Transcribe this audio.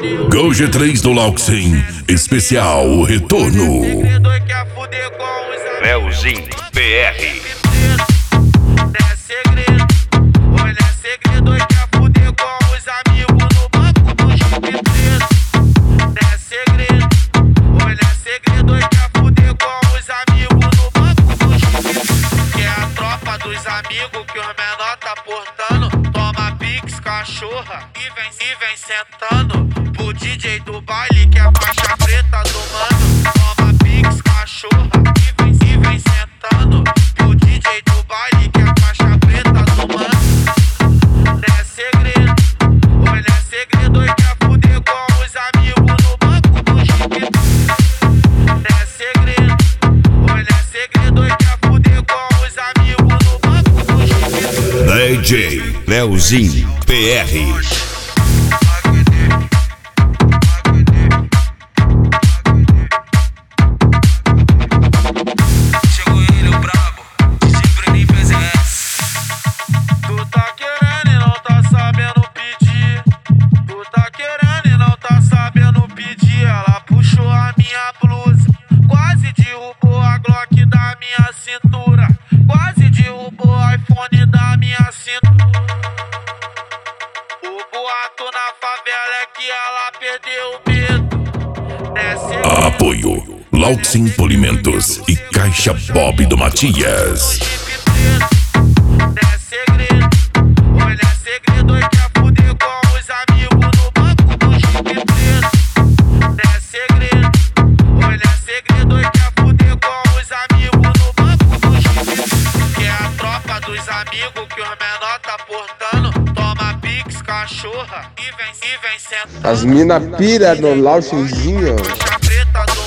Go G3 do Lauxin, especial o retorno. Leozinho PR. Que os menor tá portando, toma pix, cachorra e vem sentando pro DJ do baile que é a faixa preta do mano. Toma pix, cachorra e vem sentando pro DJ do baile que é a faixa preta do mano. Não é segredo, olha é segredo e quer fuder com os amigos no banco do Jeep. Não é segredo, olha é segredo e quer fuder com os amigos no banco do Jeep. DJ Leozinho PR. Apoio Lauxin Polimentos e Caixa Bob do Matias. Que os menor tá portando, toma pix, cachorra e vem sentando. As mina pira no Lauxinzinho. Faixa preta do